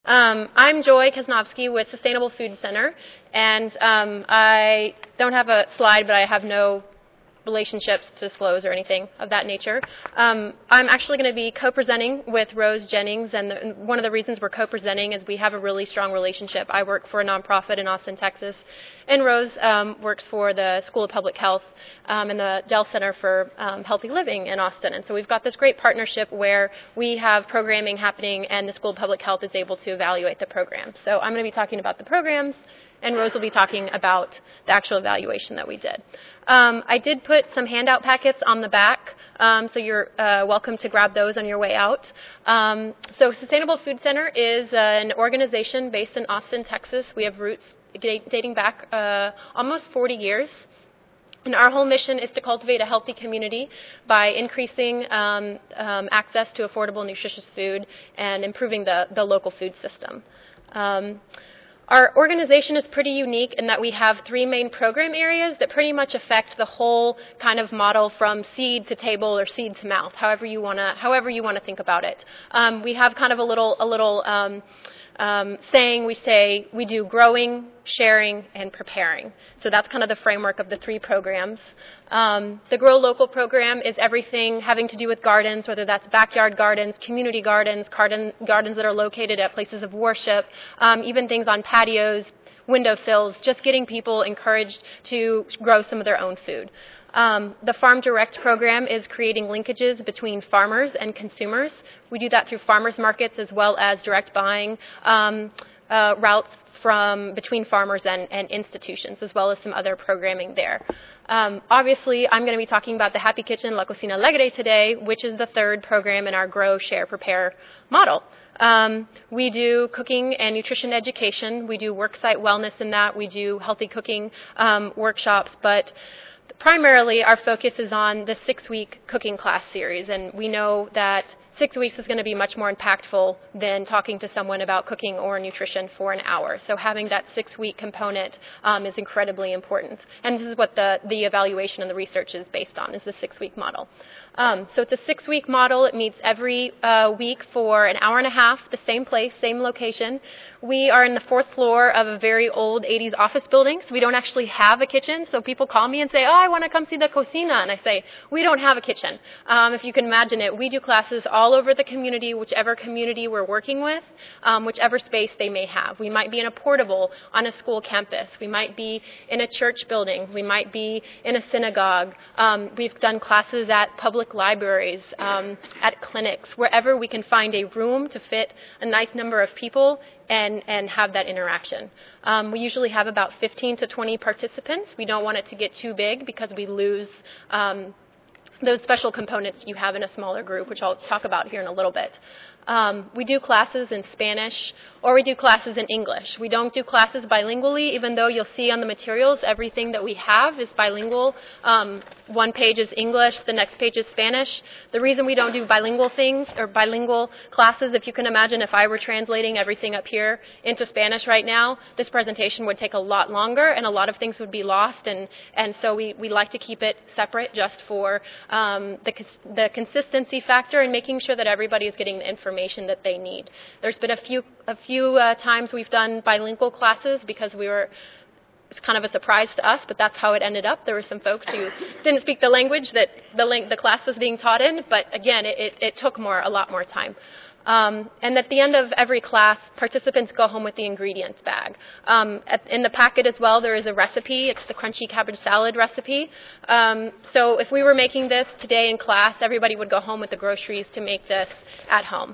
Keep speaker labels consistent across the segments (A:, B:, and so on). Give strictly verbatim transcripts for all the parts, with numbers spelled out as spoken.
A: Um, I'm Joy Kasnovsky with Sustainable Food Center, and um, I don't have a slide, but I have no relationships to disclose or anything of that nature. Um, I'm actually going to be co-presenting with Rose Jennings, and the, one of the reasons we're co-presenting is we have a really strong relationship. I work for a nonprofit in Austin, Texas, and Rose um, works for the School of Public Health um, and the Dell Center for um, Healthy Living in Austin. And so we've got this great partnership where we have programming happening, and the School of Public Health is able to evaluate the programs. So I'm going to be talking about the programs, and Rose will be talking about the actual evaluation that we did. Um, I did put some handout packets on the back, um, so you're uh, welcome to grab those on your way out. Um, so Sustainable Food Center is uh, an organization based in Austin, Texas. We have roots dating back uh, almost forty years. And our whole mission is to cultivate a healthy community by increasing um, um, access to affordable, nutritious food and improving the, the local food system. Um, Our organization is pretty unique in that we have three main program areas that pretty much affect the whole kind of model from seed to table or seed to mouth, however you want to however you want to think about it. Um, we have kind of a little a little um, um, saying. We say we do growing, sharing, and preparing. So that's kind of the framework of the three programs. Um, the Grow Local program is everything having to do with gardens, whether that's backyard gardens, community gardens, garden, gardens that are located at places of worship, um, even things on patios, windowsills, just getting people encouraged to grow some of their own food. Um, the Farm Direct program is creating linkages between farmers and consumers. We do that through farmers markets as well as direct buying um, uh, routes from between farmers and, and institutions, as well as some other programming there. Um, obviously, I'm going to be talking about the Happy Kitchen La Cocina Alegre today, which is the third program in our Grow, Share, Prepare model. Um, we do cooking and nutrition education. We do worksite wellness in that. We do healthy cooking um, workshops, but primarily our focus is on the six-week cooking class series, and we know that six weeks is going to be much more impactful than talking to someone about cooking or nutrition for an hour. So having that six-week component um, is incredibly important. And this is what the, the evaluation and the research is based on, is the six-week model. Um, so it's a six-week model. It meets every uh, week for an hour and a half, the same place, same location. We are in the fourth floor of a very old eighties office building, so we don't actually have a kitchen. So people call me and say, oh, I want to come see the cocina. And I say, we don't have a kitchen. Um, if you can imagine it, we do classes all over the community, whichever community we're working with, um, whichever space they may have. We might be in a portable on a school campus. We might be in a church building. We might be in a synagogue. Um, we've done classes at public libraries, um, at clinics, wherever we can find a room to fit a nice number of people and, and have that interaction. Um, we usually have about fifteen to twenty participants. We don't want it to get too big because we lose um, those special components you have in a smaller group, which I'll talk about here in a little bit. Um, we do classes in Spanish, or we do classes in English. We don't do classes bilingually, even though you'll see on the materials everything that we have is bilingual. Um, one page is English, the next page is Spanish. The reason we don't do bilingual things or bilingual classes, if you can imagine if I were translating everything up here into Spanish right now, this presentation would take a lot longer and a lot of things would be lost. And, and so we, we like to keep it separate just for um, the, the consistency factor and making sure that everybody is getting the information that they need. There's been a few a few uh, times we've done bilingual classes because we were it's kind of a surprise to us, but that's how it ended up. There were some folks who didn't speak the language that the the class was being taught in, but again, it, it, it took more a lot more time. Um, and at the end of every class, participants go home with the ingredients bag. Um, at, in the packet as well, there is a recipe. It's the crunchy cabbage salad recipe. Um, so if we were making this today in class, everybody would go home with the groceries to make this at home.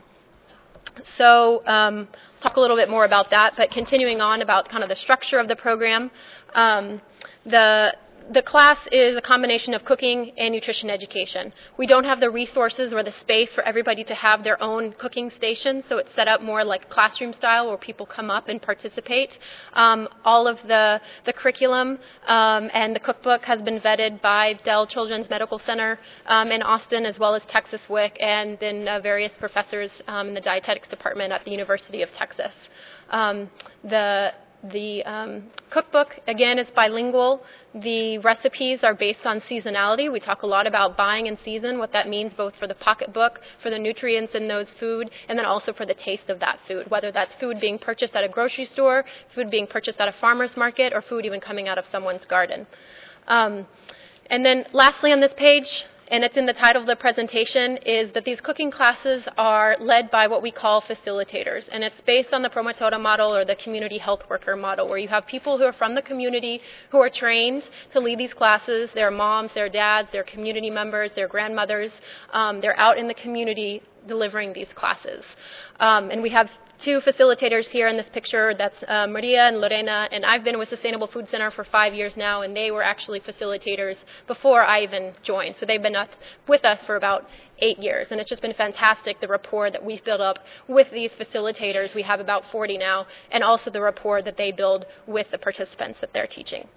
A: So um, talk a little bit more about that, but continuing on about kind of the structure of the program. Um, the The class is a combination of cooking and nutrition education. We don't have the resources or the space for everybody to have their own cooking station, so it's set up more like classroom style where people come up and participate. Um, all of the, the curriculum um, and the cookbook has been vetted by Dell Children's Medical Center um, in Austin, as well as Texas W I C, and then uh, various professors um, in the dietetics department at the University of Texas. Um, the the um, cookbook, again, is bilingual. The recipes are based on seasonality. We talk a lot about buying in season, what that means both for the pocketbook, for the nutrients in those food, and then also for the taste of that food, whether that's food being purchased at a grocery store, food being purchased at a farmer's market, or food even coming out of someone's garden. Um, and then lastly on this page, and it's in the title of the presentation, is that these cooking classes are led by what we call facilitators. And it's based on the promotora model or the community health worker model, where you have people who are from the community who are trained to lead these classes. Their moms, their dads, their community members, their grandmothers. Um, they're out in the community delivering these classes. Um, and we have two facilitators here in this picture. That's uh, Maria and Lorena, and I've been with Sustainable Food Center for five years now, and they were actually facilitators before I even joined. So they've been with us for about eight years, and it's just been fantastic, the rapport that we've built up with these facilitators. We have about forty now, and also the rapport that they build with the participants that they're teaching.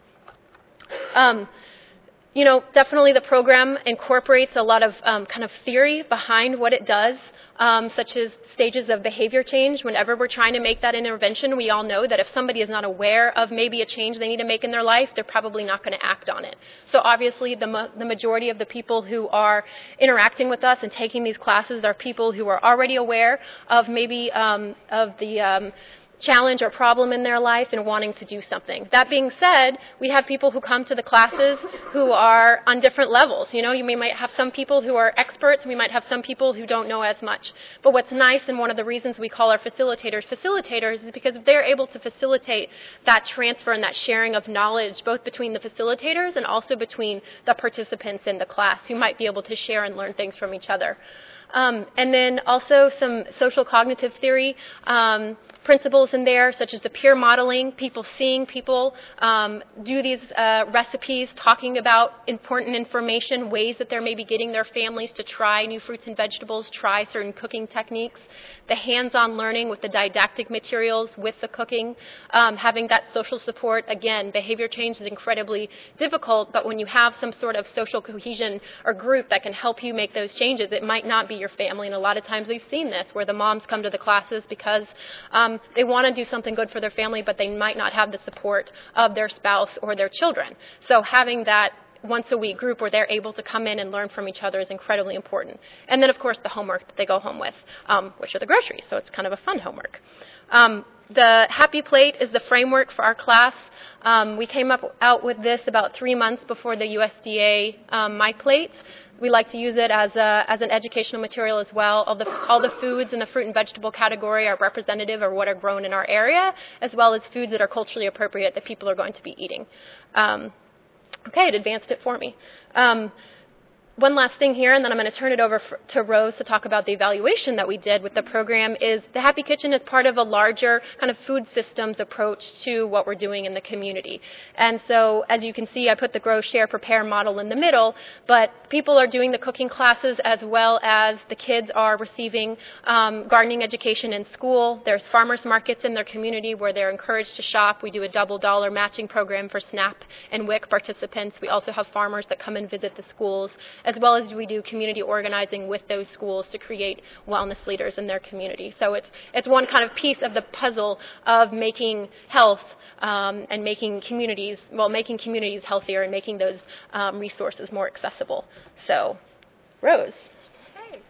A: Um, you know, definitely the program incorporates a lot of um, kind of theory behind what it does. Um, such as stages of behavior change. Whenever we're trying to make that intervention, we all know that if somebody is not aware of maybe a change they need to make in their life, they're probably not going to act on it. So obviously the, ma- the majority of the people who are interacting with us and taking these classes are people who are already aware of maybe um, of the um, challenge or problem in their life and wanting to do something. That being said, we have people who come to the classes who are on different levels. You know, you may might have some people who are experts, and we might have some people who don't know as much. But what's nice, and one of the reasons we call our facilitators facilitators, is because they're able to facilitate that transfer and that sharing of knowledge, both between the facilitators and also between the participants in the class, who might be able to share and learn things from each other. Um, and then also some social cognitive theory um, principles in there, such as the peer modeling, people seeing people um, do these uh, recipes, talking about important information, ways that they're maybe getting their families to try new fruits and vegetables, try certain cooking techniques, the hands-on learning with the didactic materials, with the cooking, um, having that social support. Again, behavior change is incredibly difficult, but when you have some sort of social cohesion or group that can help you make those changes, it might not be your family. And a lot of times we've seen this, where the moms come to the classes because um, they want to do something good for their family, but they might not have the support of their spouse or their children. So having that once a week group where they're able to come in and learn from each other is incredibly important. And then, of course, the homework that they go home with, um, which are the groceries. So it's kind of a fun homework. Um, the Happy Plate is the framework for our class. Um, we came up out with this about three months before the U S D A um, My Plate. We like to use it as, a, as an educational material as well. All the, all the foods in the fruit and vegetable category are representative of what are grown in our area, as well as foods that are culturally appropriate that people are going to be eating. Um, okay, it advanced it for me. Um, One last thing here, and then I'm going to turn it over for, to Rose to talk about the evaluation that we did with the program, is the Happy Kitchen is part of a larger kind of food systems approach to what we're doing in the community. And so, as you can see, I put the Grow, Share, Prepare model in the middle, but people are doing the cooking classes as well as the kids are receiving um, gardening education in school. There's farmers markets in their community where they're encouraged to shop. We do a double dollar matching program for SNAP and W I C participants. We also have farmers that come and visit the schools, as well as we do community organizing with those schools to create wellness leaders in their community. So it's it's one kind of piece of the puzzle of making health um, and making communities, well, making communities healthier and making those um, resources more accessible. So, Rose.
B: Hey.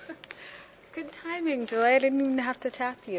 B: Good timing, Joy. I didn't even have to tap you.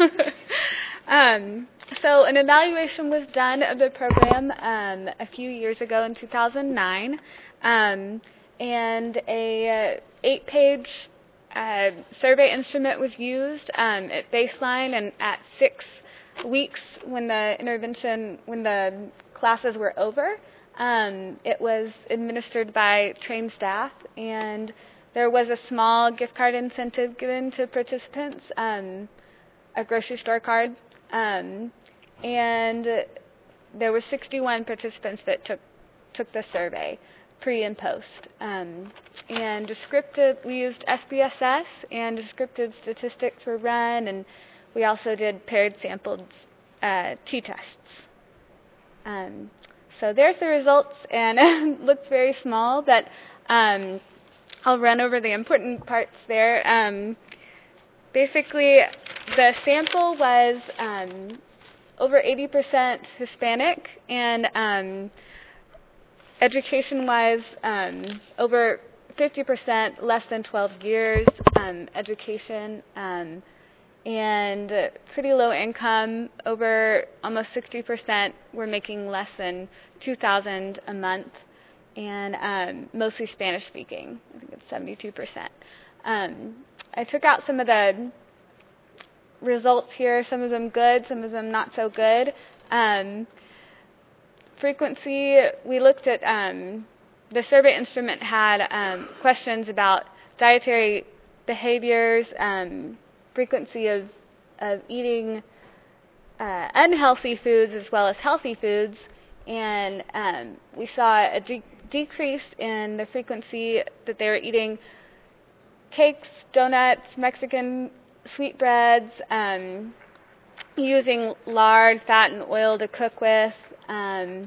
B: um, so an evaluation was done of the program um, a few years ago in two thousand nine. Um, and a uh, eight-page uh, survey instrument was used um, at baseline and at six weeks when the intervention, when the classes were over. Um, it was administered by trained staff, and there was a small gift card incentive given to participants, um, a grocery store card, um, and there were sixty-one participants that took took the survey, pre and post. Um, and descriptive, we used S P S S, and descriptive statistics were run, and we also did paired sampled uh, t-tests. Um, so there's the results, and it looked very small, but um, I'll run over the important parts there. Um, basically, the sample was um, over eighty percent Hispanic, and um, education-wise, um, over fifty percent less than twelve years um, education, um, and pretty low income. Over almost sixty percent were making less than two thousand dollars a month, and um, mostly Spanish speaking. I think it's seventy-two percent. Um, I took out some of the results here, some of them good, some of them not so good. Um, frequency, we looked at, um, the survey instrument had um, questions about dietary behaviors, um, frequency of, of eating uh, unhealthy foods as well as healthy foods, and um, we saw a de- decrease in the frequency that they were eating cakes, donuts, Mexican sweetbreads, um, using lard, fat, and oil to cook with, um,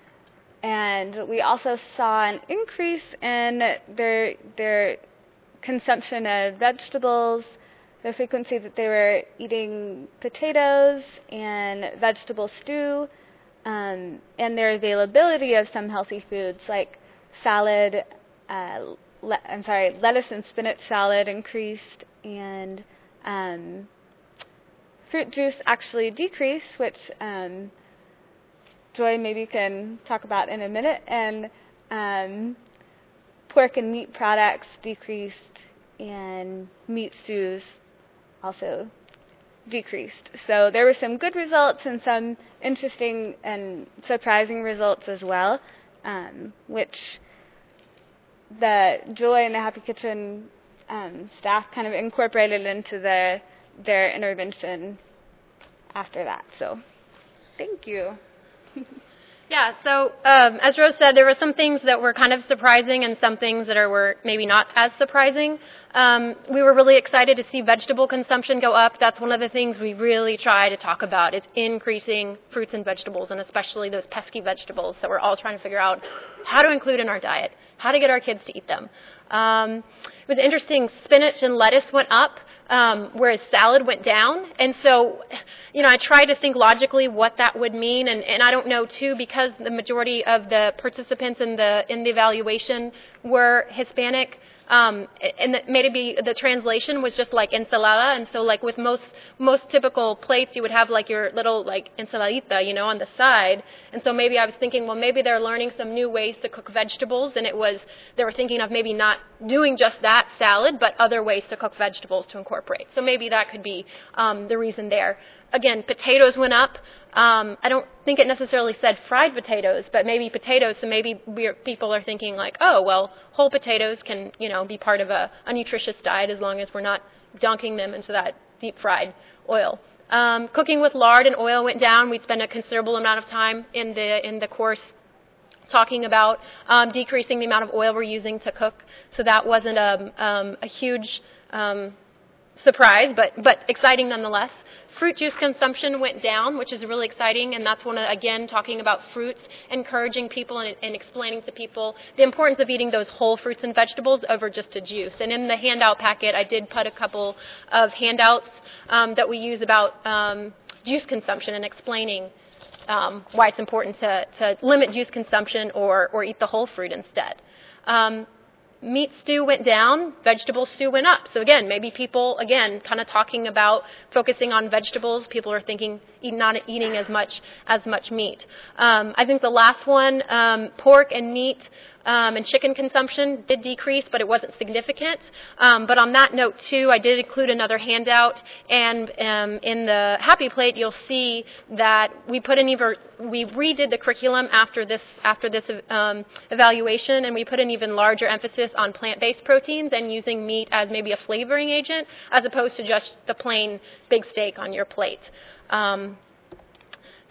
B: and we also saw an increase in their their consumption of vegetables, the frequency that they were eating potatoes and vegetable stew, um, and their availability of some healthy foods like salad, uh, le- I'm sorry, lettuce and spinach salad increased, and Um, fruit juice actually decreased, which um, Joy maybe can talk about in a minute, and um, pork and meat products decreased, and meat stews also decreased. So there were some good results and some interesting and surprising results as well, um, which the Joy and the Happy Kitchen Um, staff kind of incorporated into the, their intervention after that. So, thank you.
A: Yeah, so um, as Rose said, there were some things that were kind of surprising and some things that are, were maybe not as surprising. Um, we were really excited to see vegetable consumption go up. That's one of the things we really try to talk about, is increasing fruits and vegetables, and especially those pesky vegetables that we're all trying to figure out how to include in our diet, how to get our kids to eat them. Um, it was interesting, spinach and lettuce went up, um, whereas salad went down. And so, you know, I tried to think logically what that would mean, and, and I don't know, too, because the majority of the participants in the in the evaluation were Hispanic, um, and that maybe the translation was just like ensalada, and so like with most most typical plates, you would have like your little like ensaladita, you know, on the side, and so maybe I was thinking, well, maybe they're learning some new ways to cook vegetables, and it was, they were thinking of maybe not doing just that salad, but other ways to cook vegetables to incorporate. So maybe that could be um, the reason there. Again, potatoes went up. Um, I don't think it necessarily said fried potatoes, but maybe potatoes. So maybe we're, people are thinking like, oh, well, whole potatoes can, you know, be part of a, a nutritious diet as long as we're not dunking them into that deep fried oil. Um, cooking with lard and oil went down. We'd spend a considerable amount of time in the in the course talking about um, decreasing the amount of oil we're using to cook. So that wasn't a, um, a huge um, surprise, but but exciting nonetheless. Fruit juice consumption went down, which is really exciting, and that's one of, again, talking about fruits, encouraging people and, and explaining to people the importance of eating those whole fruits and vegetables over just a juice. And in the handout packet, I did put a couple of handouts um, that we use about um, juice consumption and explaining um, why it's important to, to limit juice consumption or, or eat the whole fruit instead. Um, Meat stew went down, vegetable stew went up. So again, maybe people, again, kind of talking about focusing on vegetables. People are thinking eat, not eating as much as much meat. Um, I think the last one, um, pork and meat um, and chicken consumption did decrease, but it wasn't significant. Um, but on that note, too, I did include another handout, and um, in the Happy Plate, you'll see that we put in even we redid the curriculum after this after this um, evaluation, and we put an even larger emphasis on plant-based proteins and using meat as maybe a flavoring agent, as opposed to just the plain big steak on your plate. Um,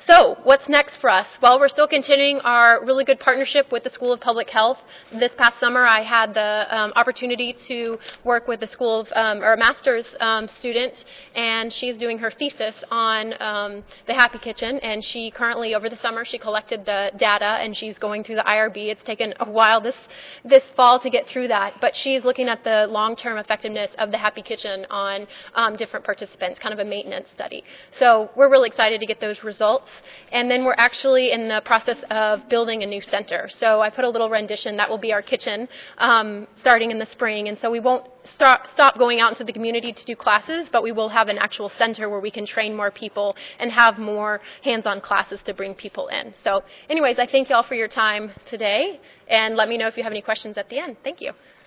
A: So, what's next for us? Well, we're still continuing our really good partnership with the School of Public Health. This past summer, I had the um, opportunity to work with the School of, um, or a master's um, student, and she's doing her thesis on um, the Happy Kitchen, and she currently, over the summer, she collected the data, and she's going through the I R B. It's taken a while this, this fall to get through that, but she's looking at the long-term effectiveness of the Happy Kitchen on um, different participants, kind of a maintenance study. So, we're really excited to get those results. And then we're actually in the process of building a new center. So I put a little rendition. That will be our kitchen um, starting in the spring. And so we won't stop, stop going out into the community to do classes, but we will have an actual center where we can train more people and have more hands-on classes to bring people in. So anyways, I thank you all for your time today. And let me know if you have any questions at the end. Thank you.